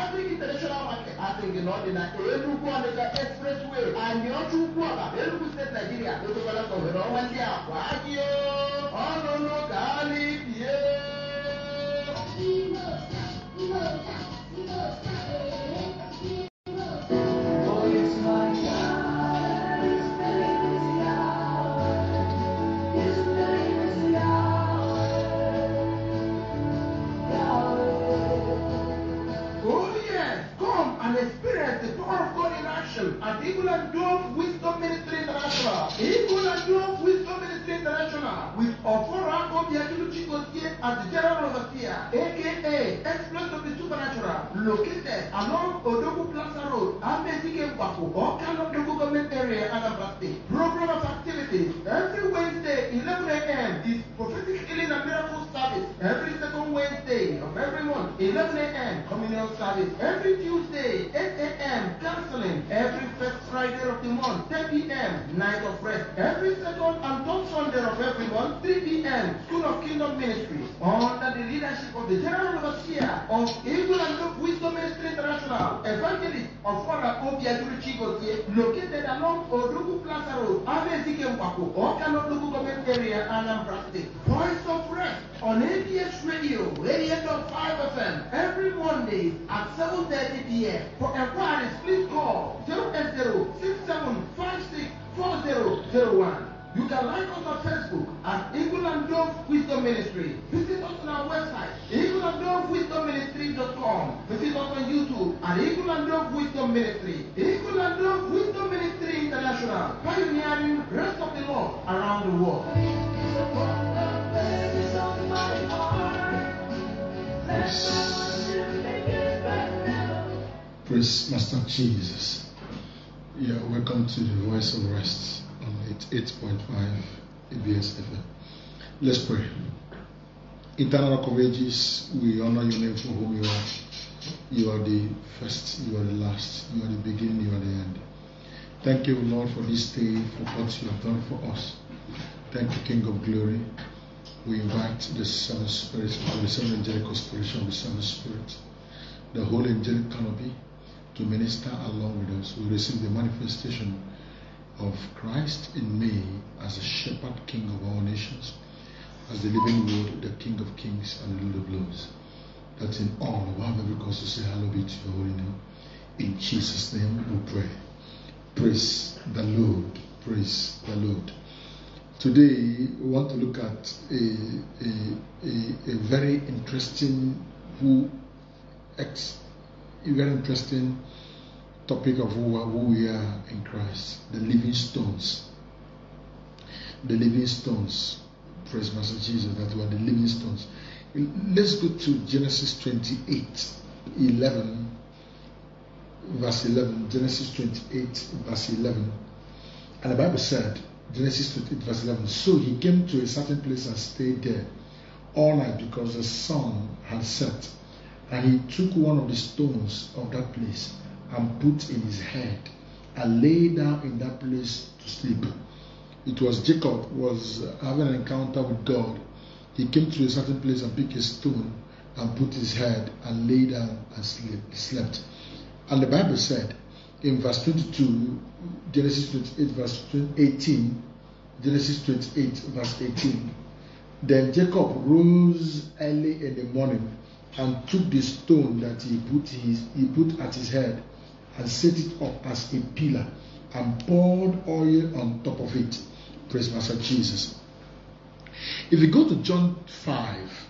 Traffic International Market. I think in ordinary Enugu Onitsha Expressway and the Ochukwuoka, Enugu State, Nigeria. Those are the ones who went there. Wagyo, oh no, Kali, at Eagle and Dove Wisdom Ministry International. Eagle and Dove Wisdom Ministry International with Ofora Obiakilu Chigozie as the General Overseer, aka Express of the Supernatural, located along Odogu Plaza Road, Amezike Mpako, Okano Odogu Government Area, Anambra State. Program of activities every Wednesday, 11 a.m. is Prophetic Healing and Miracle Service. Every second Wednesday of every month, 11 a.m. Communion Service. Every Tuesday, 8 a.m. Counseling. Every first Friday of the month, 10 p.m. Night of Rest. Every second and third Sunday of every month, 3 p.m. School of Kingdom Ministries. Under the leadership of the General Overseer of Eagle and Dove Wisdom Ministry International, Evangelist of Father Obiakilu Chigozie, located along Odogu Plaza Road, Amezike Mpako, Okano Odogu Government Area, Anambra State. Voice of Rest on ABS Radio, 88.5 FM, every Monday at 7:30 p.m. For inquiries, please call 080-6756-4001. You can like us on Facebook at Eagle and Dove Wisdom Ministry. Visit us on our website, eagleanddove.com. Visit us on YouTube at Eagle and Dove Wisdom Ministry. Eagle and Dove Wisdom Ministry International, pioneering rest of the Lord around the world. Praise Master Jesus. Yeah, welcome to the Voice of Rest on 8.5 ABS FM. Let's pray. Eternal Rock of Ages, we honor your name for whom you are. You are the first, you are the last, you are the beginning, you are the end. Thank you, Lord, for this day, for what you have done for us. Thank you, King of Glory. We invite the seven spirits, the seven angelic constellation of the seven spirits, the whole angelic canopy, to minister along with us. We receive the manifestation of Christ in me as the shepherd king of all nations, as the living word, the King of kings and Lord of lords. That in all we have every cause to say, hallowed be to your holy name. In Jesus' name we pray. Praise the Lord. Praise the Lord. Today we want to look at a very interesting topic of who we are in Christ. The living stones. The living stones. Praise Master Jesus that we are the living stones. Let's go to Genesis 28:11, verse 11. Genesis 28, verse 11. And the Bible said, Genesis 28, verse 11, so he came to a certain place and stayed there all night because the sun had set. And he took one of the stones of that place and put in his head and lay down in that place to sleep. It was Jacob was having an encounter with God. He came to a certain place and picked a stone and put his head and lay down and slept. And the Bible said in verse 22, Genesis 28 verse 18, Genesis 28 verse 18, then Jacob rose early in the morning and took the stone that he put at his head and set it up as a pillar and poured oil on top of it. Praise Master Jesus. If you go to John 5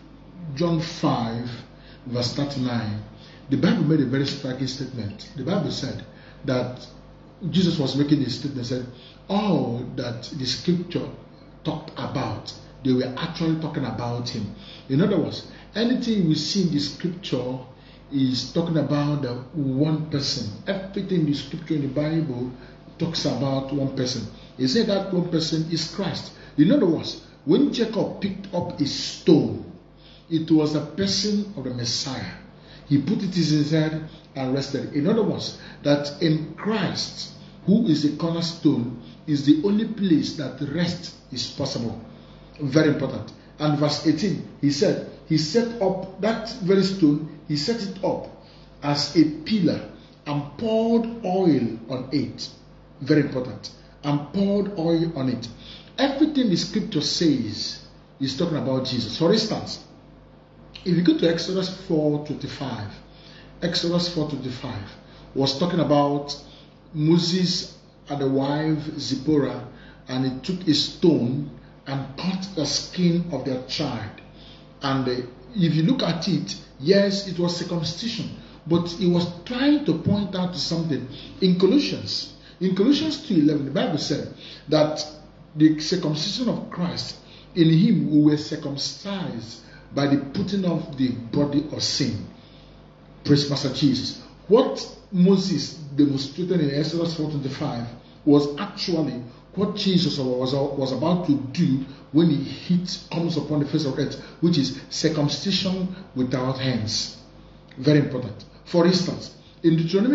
verse 39, the Bible made a very striking statement. The Bible said that Jesus was making a statement, said all that the scripture talked about, they were actually talking about him. In other words, anything we see in the scripture is talking about the one person. Everything in the scripture in the Bible talks about one person. He said that one person is Christ. In other words, when Jacob picked up a stone, it was the person of the Messiah. He put it in his head and rested. In other words, that in Christ, who is the cornerstone, is the only place that rest is possible. Very important. And verse 18, he said, he set up that very stone, he set it up as a pillar and poured oil on it. Very important. And poured oil on it. Everything the scripture says is talking about Jesus. For instance, if you go to Exodus 4:25, Exodus 4:25 was talking about Moses and the wife Zipporah, and he took a stone and cut the skin of their child. And if you look at it, yes, it was circumcision, but he was trying to point out to something. In Colossians 2:11, the Bible said that the circumcision of Christ, in him we were circumcised by the putting off the body of sin. Praise Master Jesus. What Moses demonstrated in Exodus 4:25 was actually what Jesus was about to do when he comes upon the face of earth, which is circumcision without hands. Very important. For instance, in Deuteronomy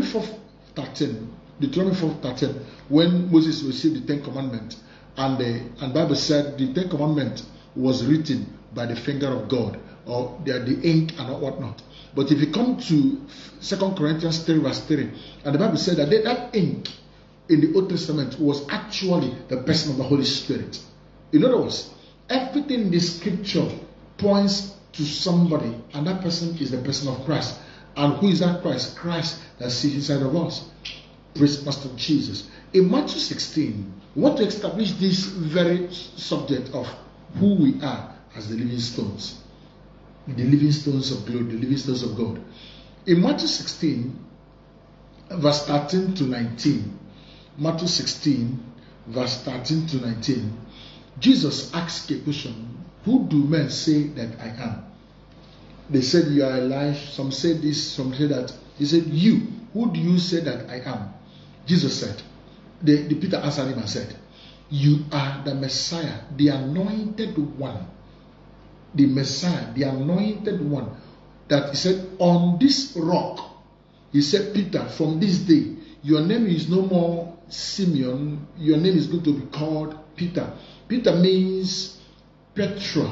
4:13, when Moses received the Ten Commandments, and the Bible said the Ten Commandments was written by the finger of God, or the ink and whatnot. But if you come to 2 Corinthians 3:3, and the Bible said that that ink in the Old Testament was actually the person of the Holy Spirit. In other words, everything in the scripture points to somebody, and that person is the person of Christ. And who is that Christ? Christ that sits inside of us. Praise Master Jesus. In Matthew 16, we want to establish this very subject of who we are as the living stones. The living stones of glory, the living stones of God. In Matthew 16, verse 13 to 19, Matthew 16, verse 13 to 19, Jesus asked a question: who do men say that I am? They said, you are Elijah. Some say this, some say that. He said, you, who do you say that I am? Jesus said, the Peter answered him and said, you are the Messiah, the anointed one. The Messiah, the anointed one. That he said, on this rock, he said, Peter, from this day, your name is no more Simeon, your name is going to be called Peter. Peter means Petra,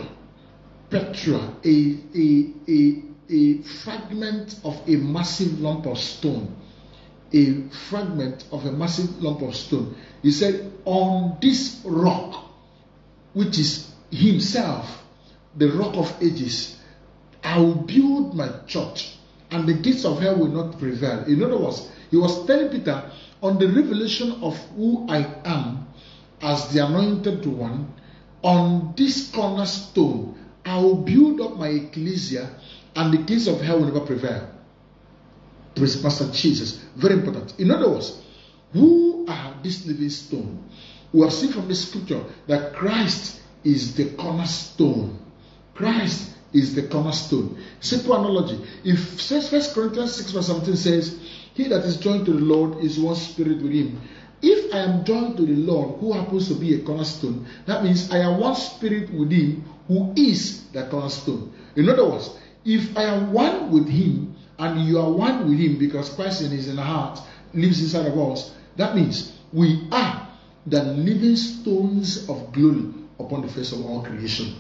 a fragment of a massive lump of stone. A fragment of a massive lump of stone. He said, on this rock, which is himself, the rock of ages, I will build my church, and the gates of hell will not prevail. In other words, he was telling Peter, on the revelation of who I am as the anointed one, on this cornerstone, I will build up my ecclesia, and the gates of hell will never prevail. Praise Master Jesus. Very important. In other words, who are this living stone? We have seen from the scripture that Christ is the cornerstone. Christ is the cornerstone. Simple analogy. If 1 Corinthians 6 verse 17 says, he that is joined to the Lord is one spirit with him. If I am joined to the Lord, who happens to be a cornerstone, that means I am one spirit with him who is the cornerstone. In other words, if I am one with him and you are one with him because Christ is in our heart, lives inside of us, that means we are the living stones of glory upon the face of all creation.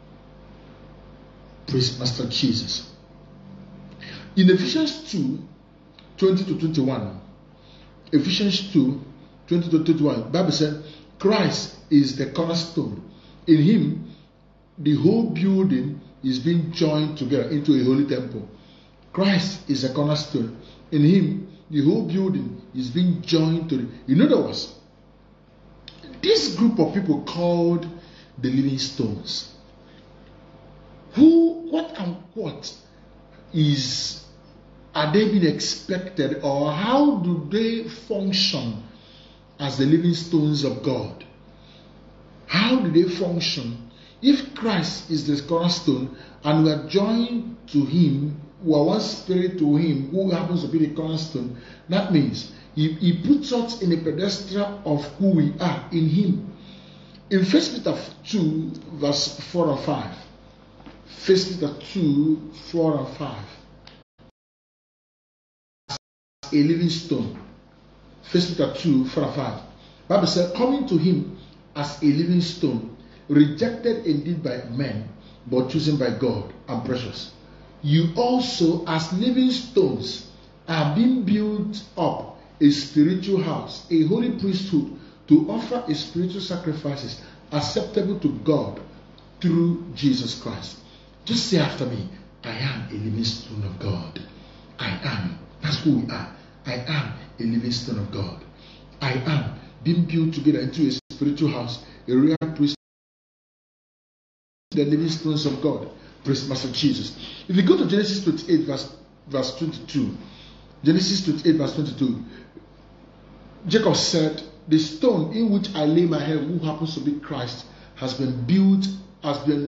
Praise Master Jesus. In Ephesians 2, 20 to 21, Ephesians 2, 20 to 21, the Bible said, Christ is the cornerstone. In him, the whole building is being joined together into a holy temple. Christ is a cornerstone. In him, the whole building is being joined to in other words, this group of people called the living stones, what are they being expected, or how do they function as the living stones of God? How do they function? If Christ is the cornerstone and we are joined to him, we are one spirit to him, who happens to be the cornerstone, that means he puts us in a pedestal of who we are in him. In 1 Peter 2, verse 4 and 5, 1 Peter 2, 4 and 5, a living stone. 1 Peter 2, 4 and 5. Bible said, coming to him as a living stone, rejected indeed by men, but chosen by God and precious. You also, as living stones, are being built up a spiritual house, a holy priesthood, to offer a spiritual sacrifices acceptable to God through Jesus Christ. Just say after me, I am a living stone of God. I am. That's who we are. I am a living stone of God. I am being built together into a spiritual house, a royal priesthood, the living stones of God. Praise Master Jesus. If you go to Genesis 28 verse 22, Genesis 28 verse 22, Jacob said, the stone in which I lay my head, who happens to be Christ, has been built, has been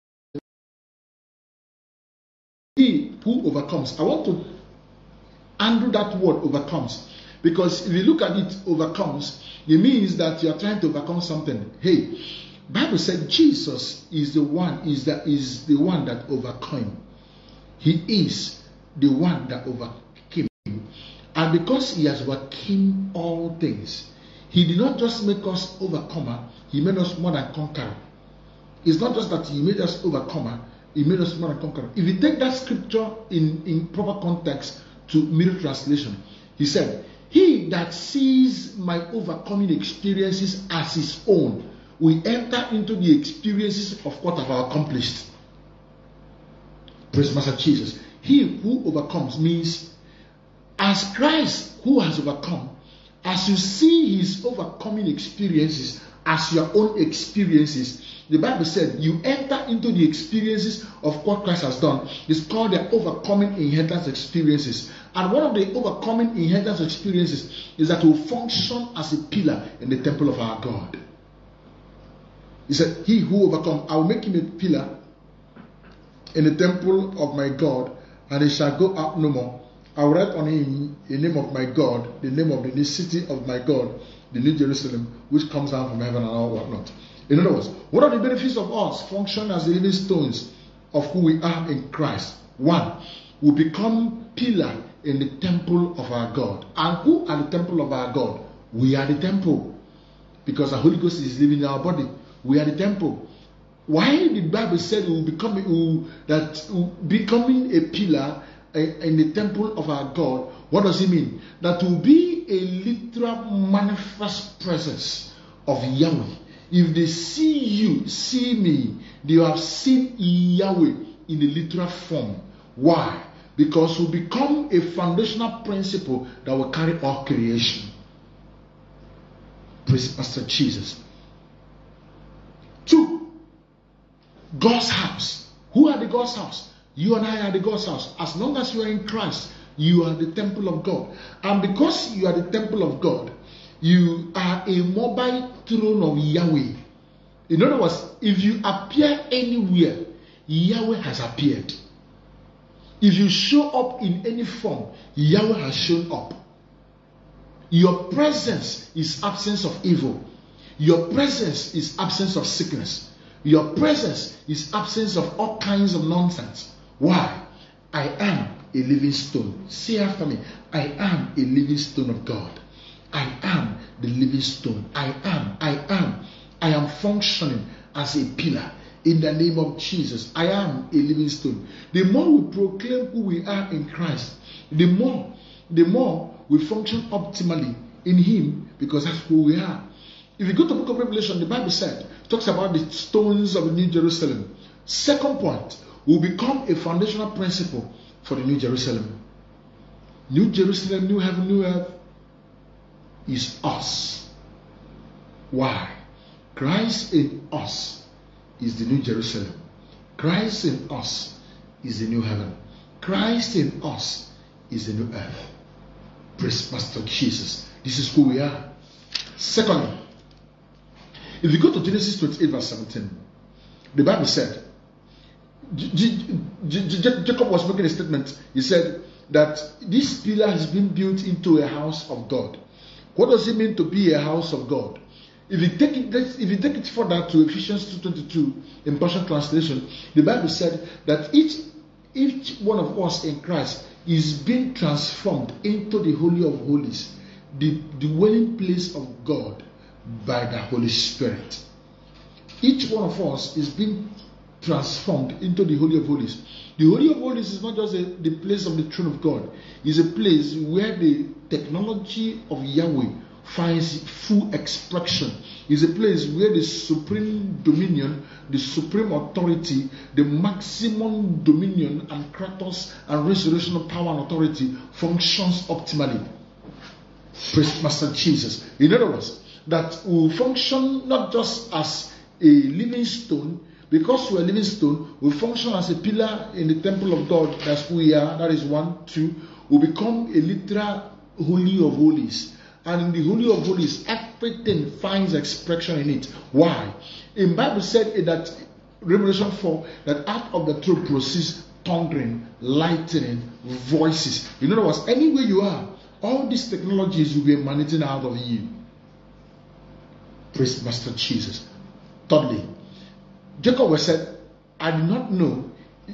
he who overcomes. I want to undo that word overcomes, because if you look at it, overcomes, it means that you are trying to overcome something. Hey, Bible said Jesus is the one, is the one that overcame. He is the one that overcame. And because he has overcome all things, he did not just make us overcomer, he made us more than conqueror. It's not just that he made us overcomer, he made us more than conqueror. If you take that scripture in proper context to Middle Translation, he said, he that sees my overcoming experiences as his own will enter into the experiences of what I've accomplished. Praise Master Jesus. He who overcomes means, as Christ who has overcome, as you see his overcoming experiences as your own experiences, the Bible said you enter into the experiences of what Christ has done. It's called the overcoming inheritance experiences. And one of the overcoming inheritance experiences is that we function as a pillar in the temple of our God. He said, he who overcomes, I will make him a pillar in the temple of my God, and he shall go up no more. I will write on him the name of my God, the name of the new city of my God, the New Jerusalem, which comes down from heaven and all whatnot. In other words, what are the benefits of us function as the living stones of who we are in Christ? One, we become pillar in the temple of our God. And who are the temple of our God? We are the temple, because the Holy Ghost is living in our body. We are the temple. Why the Bible said we will becoming a pillar in the temple of our God? What does it mean? That will be a literal manifest presence of Yahweh. If they see you, see me, they have seen Yahweh in a literal form. Why? Because we become a foundational principle that will carry all creation. Praise Master Jesus. 2, God's house. Who are the God's house? You and I are the God's house. As long as you are in Christ, you are the temple of God. And because you are the temple of God, you are a mobile throne of Yahweh. In other words, if you appear anywhere, Yahweh has appeared. If you show up in any form, Yahweh has shown up. Your presence is absence of evil. Your presence is absence of sickness. Your presence is absence of all kinds of nonsense. Why? I am a living stone. Say after me, I am a living stone of God. I am the living stone. I am functioning as a pillar in the name of Jesus. I am a living stone. The more we proclaim who we are in Christ, the more we function optimally in Him, because that's who we are. If you go to the book of Revelation, the Bible talks about the stones of the New Jerusalem. Second point, will become a foundational principle for the New Jerusalem. New Jerusalem, new heaven, new earth is us. Why? Christ in us is the New Jerusalem. Christ in us is the new heaven. Christ in us is the new earth. Praise Master Jesus. This is who we are. Secondly, if you go to Genesis 28 verse 17, the Bible said, Jacob was making a statement. He said that this pillar has been built into a house of God. What does it mean to be a house of God? If you take it further to Ephesians 2:22 in Passion Translation, the Bible said that each one of us in Christ is being transformed into the Holy of Holies, the dwelling place of God by the Holy Spirit. Each one of us is being transformed into the Holy of Holies. The Holy of Holies is not just the place of the throne of God. It's a place where the technology of Yahweh finds full expression. It's a place where the supreme dominion, the supreme authority, the maximum dominion and kratos and resurrectional power and authority functions optimally. Praise Master Jesus. In other words, that will function not just as a living stone. Because we are living stone, we function as a pillar in the temple of God. That's who we are. That is 1. 2. We become a literal Holy of Holies. And in the Holy of Holies, everything finds expression in it. Why? In Bible said that Revelation 4, that out of the throne proceeds thundering, lightning, voices. In other words, anywhere you are, all these technologies will be emanating out of you. Praise Master Jesus. Thirdly, Jacob was said, I did not know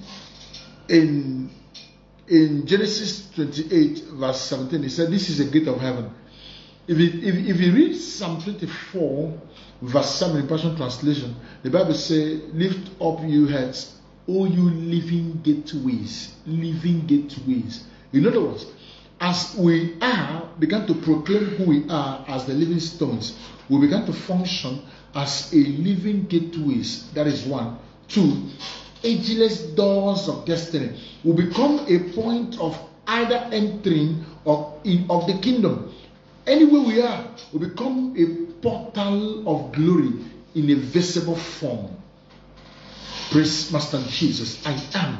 in Genesis 28 verse 17, he said, this is the gate of heaven. If you read Psalm 24 verse 7 in Passion Translation, the Bible says, lift up your heads, O you living gateways. Living gateways. In other words, as we began to proclaim who we are as the living stones, we began to function as a living gateways. That is 1. 2. Ageless doors of destiny will become a point of either entering or of the kingdom. Anywhere we are, we become a portal of glory in a visible form. Praise Master Jesus. I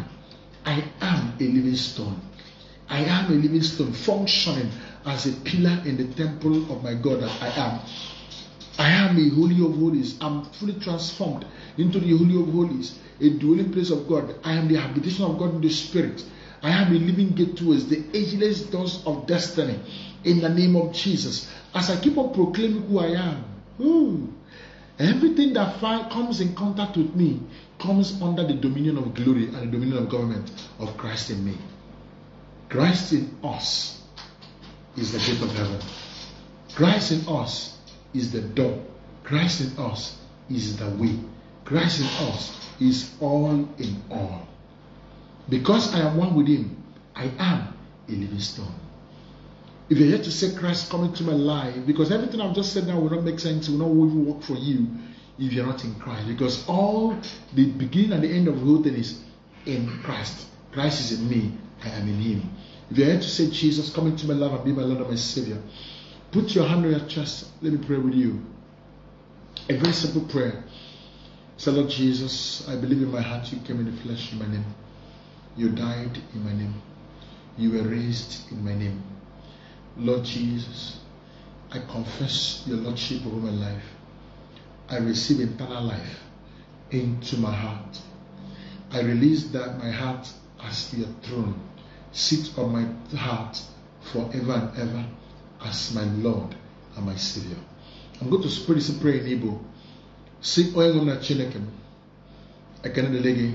am a living stone. I am a living stone functioning as a pillar in the temple of my God that I am. I am a Holy of Holies. I'm fully transformed into the Holy of Holies, a dwelling place of God. I am the habitation of God in the Spirit. I am a living gateway, the ageless doors of destiny, in the name of Jesus. As I keep on proclaiming who I am, everything that comes in contact with me comes under the dominion of glory and the dominion of government of Christ in me. Christ in us is the gate of heaven. Christ in us is the door. Christ in us is the way. Christ in us is all in all. Because I am one with Him, I am a living stone. If you're here to say Christ come into my life, because everything I've just said now will not make sense, will not even work for you if you're not in Christ. Because all the beginning and the end of the whole thing is in Christ. Christ is in me, I am in Him. If you're here to say Jesus come into my life and be my Lord and my Savior, put your hand on your chest. Let me pray with you. A very simple prayer. Say, Lord Jesus, I believe in my heart you came in the flesh in my name. You died in my name. You were raised in my name. Lord Jesus, I confess your Lordship over my life. I receive eternal life into my heart. I release that my heart as your throne. Sit on my heart forever and ever as my Lord and my Savior. I'm going to pray this prayer in Igbo. Say, Oyengona Chineke, ekene delege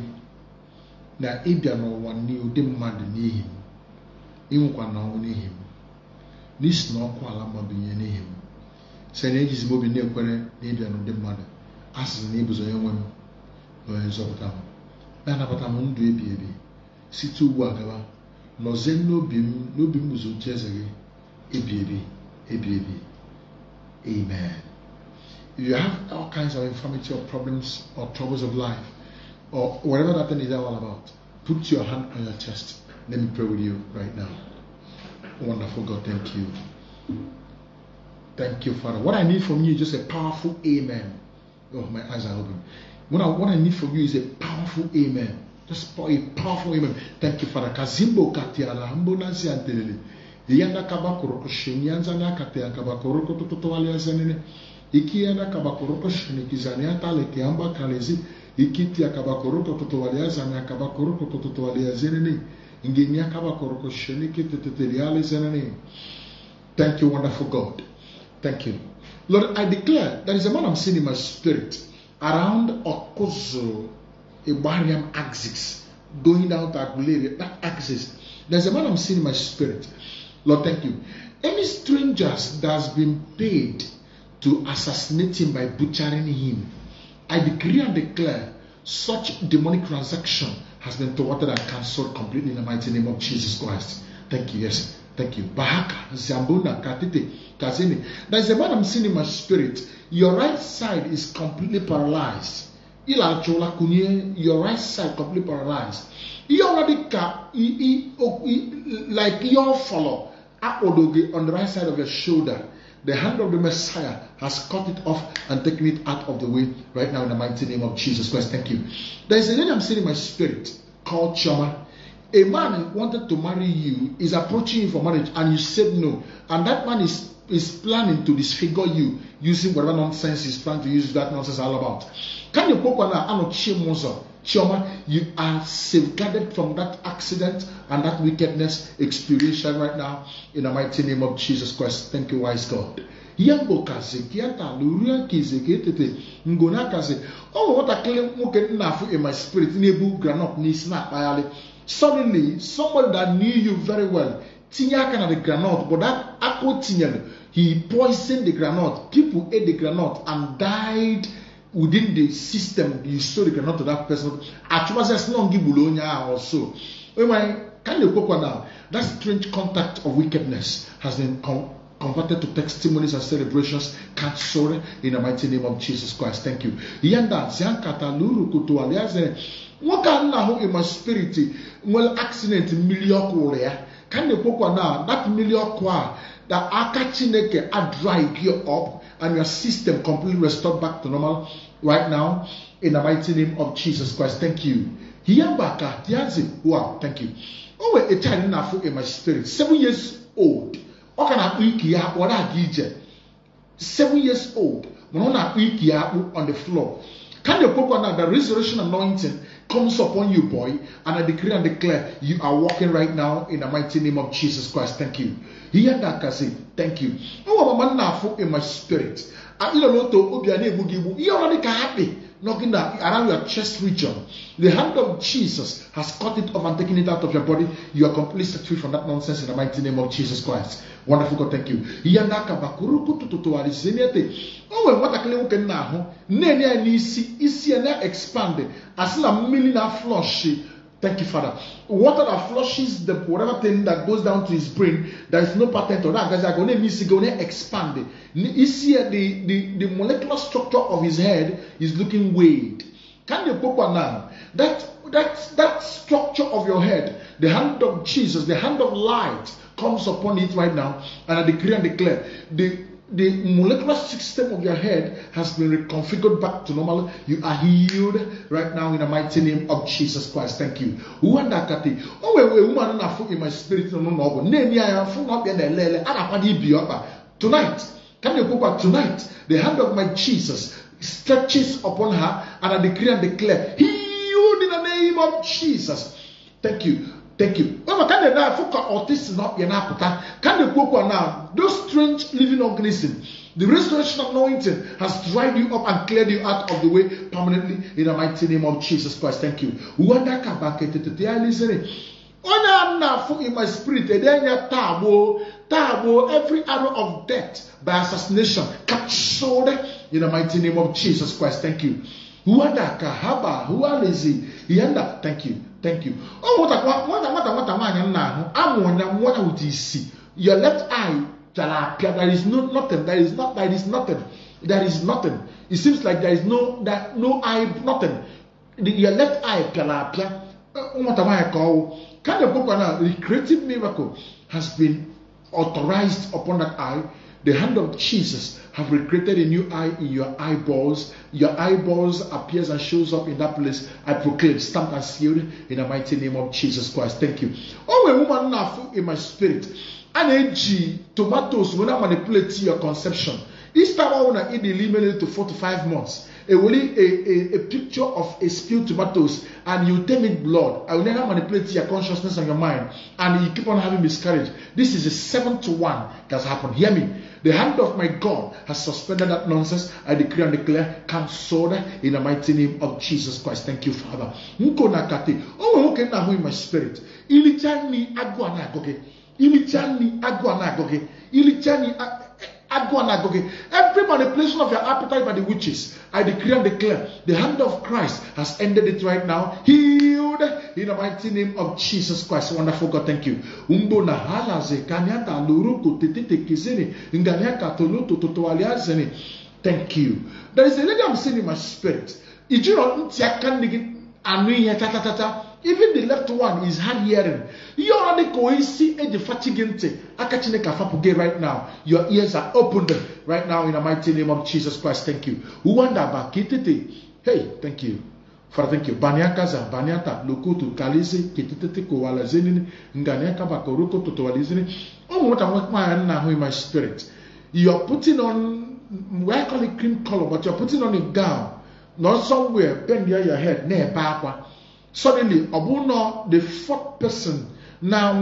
na ịbịa n'ụwa n'ụdị mmadụ n'ihi m, ịnwụkwa n'ọnwụ n'ihi m, n'isi na ọkụ ala mabinye n'ihi m. Sị na ejizi m obi na-ekwere na ịbịa n'ụdị mmadụ, asị na ịbụzọ onye nwe m na onye nzọpụta m, na-anabata m ndụ ebi ebi site ugbu a gaba, nọzie n'obi m ụzọ oche eze gị ebi ebi. Amen. If you have all kinds of infirmity or problems or troubles of life, or whatever that thing is all about, put your hand on your chest. Let me pray with you right now. Wonderful God, thank you. Thank you, Father. What I need from you is just a powerful amen. Oh, my eyes are open. What I need from you is a powerful amen. Just a powerful amen. Thank you, Father. Kazimbo katiala hambo nasi antelele. Yanda kabakoro shenyanza na katea kabakoro totowali azanene. Iki yanda kabakoro shenikizani atale kiamba kalezi. Ikiti akabakoro totowali azani akabakoro totowali azanene. Ingenya kabakoro sheniki teteteliali azanene. Thank you, wonderful God. Thank you. Lord, I declare there is a man I'm seeing in my spirit around Okozo, Ibariam axis, going down to Aguilera, that axis. There's a man I'm seeing in my spirit. Lord, thank you. Any strangers that has been paid to assassinate him by butchering him, I decree and declare such demonic transaction has been thwarted and cancelled completely in the mighty name of Jesus Christ. Thank you. Yes. Thank you. Bahaka, Zambuna, Katite, Kazini. There's a man I'm seeing in my spirit. Your right side is completely paralyzed. Your right side completely paralyzed. You already like your follow on the right side of your shoulder. The hand of the Messiah has cut it off and taken it out of the way right now in the mighty name of Jesus Christ. Thank you. There is a lady I'm seeing in my spirit called Choma. A man wanted to marry you, is approaching you for marriage, and you said no. And that man is planning to disfigure you using whatever nonsense he's planning to use that nonsense all about. Can you pop on Chioma, you are safeguarded from that accident and that wickedness experiential right now in the mighty name of Jesus Christ. Thank you, wise God. Oh, what I claim in my spirit. Suddenly, somebody that knew you very well, Tinyaka the granite, but that Akko Tinyal, he poisoned the granite. People ate the granite and died within the system. You saw the granite to that person. Actually, there's no Gibulonia or so. Can you go now? That strange contact of wickedness has been converted to testimonies and celebrations, cancelled in the mighty name of Jesus Christ. Thank you. What can now in my spirit? Well, accident million can you go now? That million that Akachineke are dry you up and your system completely restored back to normal right now in the mighty name of Jesus Christ. Thank you. Wow, thank you. Oh, a child enough in my spirit, 7 years old. What can I eat? What I get? 7 years old. On the floor. Can you put on the resurrection anointing comes upon you, boy, and I decree and declare you are walking right now in the mighty name of Jesus Christ. Thank you. Hear that, Kasi. Thank you. Oh, I'm now in my spirit. You already happy. Knocking around your chest region. The hand of Jesus has cut it off and taken it out of your body. You are completely set free from that nonsense in the mighty name of Jesus Christ. Wonderful God, thank you. Oh, what I can now. Nene isi expanded. As a million flush. Thank you, Father. Water that flushes the whatever thing that goes down to his brain, there is no patent on that. Guys are going to expand. You see the molecular structure of his head is looking weird. Can you put one now? That structure of your head, the hand of Jesus, the hand of light comes upon it right now, and I decree and declare the molecular system of your head has been reconfigured back to normal. You are healed right now in the mighty name of Jesus Christ. Thank you. In my spirit, tonight, can you go back tonight? The hand of my Jesus stretches upon her, and I decree and declare, healed in the name of Jesus. Thank you. Thank you. Can you now focus autism not Can you go now? Those strange living organisms, the restoration anointing has dried you up and cleared you out of the way permanently in the mighty name of Jesus Christ. Thank you. In my spirit, every arrow of death by assassination captured in the mighty name of Jesus Christ. Thank you. Thank you. Thank you. Oh, your left eye, there is nothing. There is nothing. There is nothing. It seems like there is no eye, nothing. Your left eye, can you go now? The creative miracle has been authorized upon that eye. The hand of Jesus have recreated a new eye in your eyeballs. Your eyeballs appears and shows up in that place. I proclaim, stamped and sealed in the mighty name of Jesus Christ. Thank you. Oh, a woman now in my spirit. And tomatoes when I manipulate your conception. Each time I want to eat the limit to 4 to 5 months. A picture of a spilled tomatoes, and you take it blood. I will never manipulate your consciousness and your mind, and you keep on having miscarriage. This is a 7 to 1 that's happened. Hear me. The hand of my God has suspended that nonsense. I decree and declare, cancelled in the mighty name of Jesus Christ. Thank you, Father. Oh, okay, now in my spirit. Ilichani aguanagoge. Ilichani aguanagoge. Ilichani Every manipulation of your appetite by the witches, I decree and declare, the hand of Christ has ended it right now. Healed in the mighty name of Jesus Christ. Wonderful God, thank you. Thank you. There is a lady I'm seeing in my spirit. Even the left one is hard hearing. You already going see the fatigante. Right now, your ears are opened right now in the mighty name of Jesus Christ. Thank you. Hey, thank you. Father, thank you. Banyakaza, Banyata, Lukutu, Kalisi, Kititi, Koala Zenini, Nganiaka Bakoruko, Tutualizini. Oh, what I want now in my spirit. You are putting on, I call it cream color, but you're putting on a gown. Not somewhere, bend near your head, near Papa. Suddenly, Abuno, the fourth person now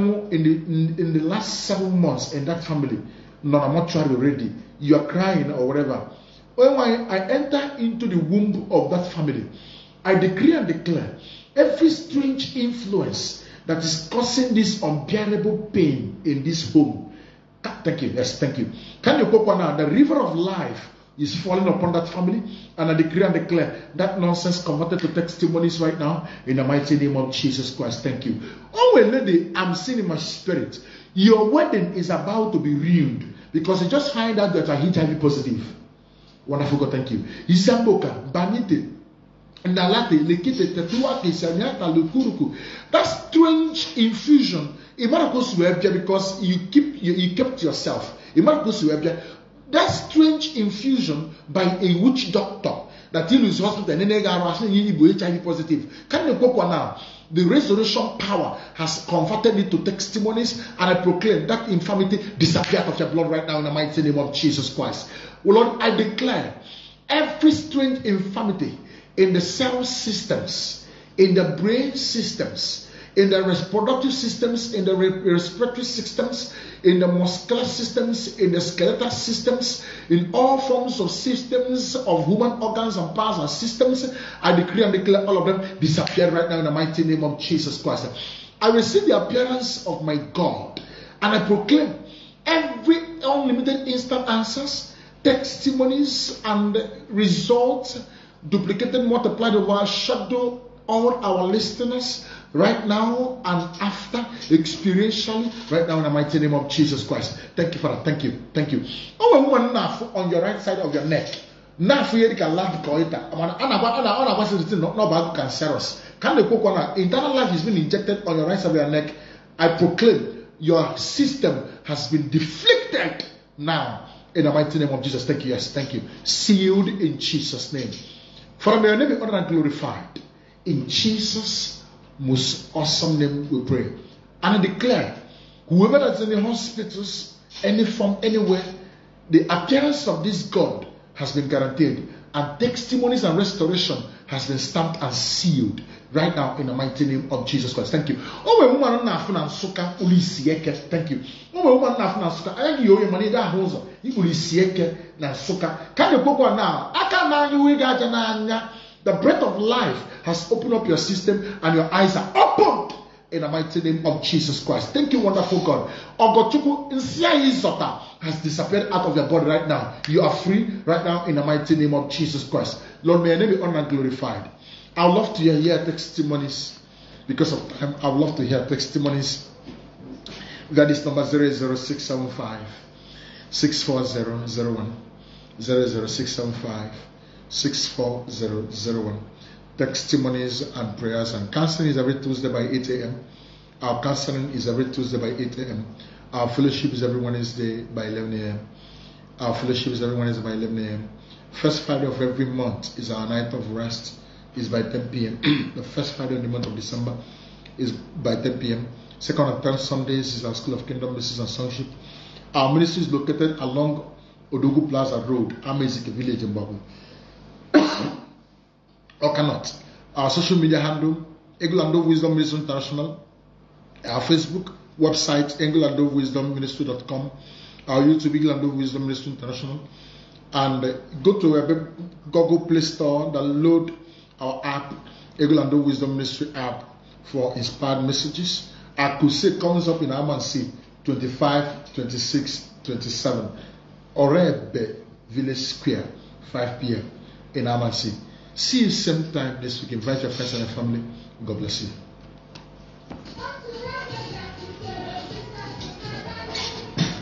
in the last 7 months in that family, non-mortuary already, you are crying or whatever. When I enter into the womb of that family, I decree and declare every strange influence that is causing this unbearable pain in this home. Thank you. Yes, thank you. Can you go now? The river of life is falling upon that family, and I decree and declare that nonsense converted to testimonies right now in the mighty name of Jesus Christ. Thank you. Oh, a lady, I'm seeing in my spirit, your wedding is about to be ruined because you just find out that you are HIV positive. Wonderful God, thank you. Isamboka, Banite, Nalate, Lekite, Tetuake, Sanyata, Lukuruku. That strange infusion, it might go to because you kept yourself. It might go to that strange infusion by a witch doctor that healed his hospital and then HIV positive. Can you go now? The resurrection power has converted it to testimonies, and I proclaim that infirmity disappear out of your blood right now in the mighty name of Jesus Christ. Well, Lord, I declare every strange infirmity in the cell systems, in the brain systems, in the reproductive systems, in the respiratory systems, in the muscular systems, in the skeletal systems, in all forms of systems of human organs and parts and systems, I decree and declare all of them disappear right now in the mighty name of Jesus Christ. I receive the appearance of my God, and I proclaim every unlimited instant answers, testimonies, and results duplicated, multiplied over, shadow all our listeners right now and after, experientially, right now in the mighty name of Jesus Christ. Thank you, Father. Thank you. Thank you. Oh, a woman now on your right side of your neck. Now for you can laugh because it. Not cancerous. Can the cook on internal life has been injected on your right side of your neck? I proclaim your system has been deflected now in the mighty name of Jesus. Thank you. Yes, thank you. Sealed in Jesus' name. For may your name be honored and glorified. In Jesus' most awesome name we pray. And I declare, whoever that's in the hospitals, any form, anywhere, the appearance of this God has been guaranteed. And testimonies and restoration has been stamped and sealed right now in the mighty name of Jesus Christ. Thank you. Oh, my woman, thank you. Oh, my woman, I am your money that holds you will see na suka. Can you go now? I can't now you got. The breath of life has opened up your system and your eyes are opened in the mighty name of Jesus Christ. Thank you, wonderful God. Ogochuku Nsiaizota has disappeared out of your body right now. You are free right now in the mighty name of Jesus Christ. Lord, may your name be honored and glorified. I would love to hear testimonies because of time. I would love to hear testimonies. That is number 00675 64001 00675 64001. Testimonies and prayers and counseling is every Tuesday by 8 a.m. Our counseling is every Tuesday by 8 a.m. Our fellowship is every Wednesday by 11 a.m. Our fellowship is every Wednesday by 11 a.m. First Friday of every month is our night of rest, is by 10 p.m. The first Friday of the month of December is by 10 p.m. Second and third Sundays is our School of Kingdom Message and Sonship. Our ministry is located along Odogu Plaza Road, Amezike Village in Babu. Or cannot. Our social media handle, England Wisdom Ministry International. Our Facebook website, englandofwisdomministry.com. Our YouTube, England Wisdom Ministry International. And go to a Google Play Store, download our app, England Wisdom Ministry app for inspired messages. Our crusade comes up in Amansi 25, 26, 27 Orebe Village Square, 5 p.m. in Amasi. See you same time this week. Invite your friends and your family. God bless you.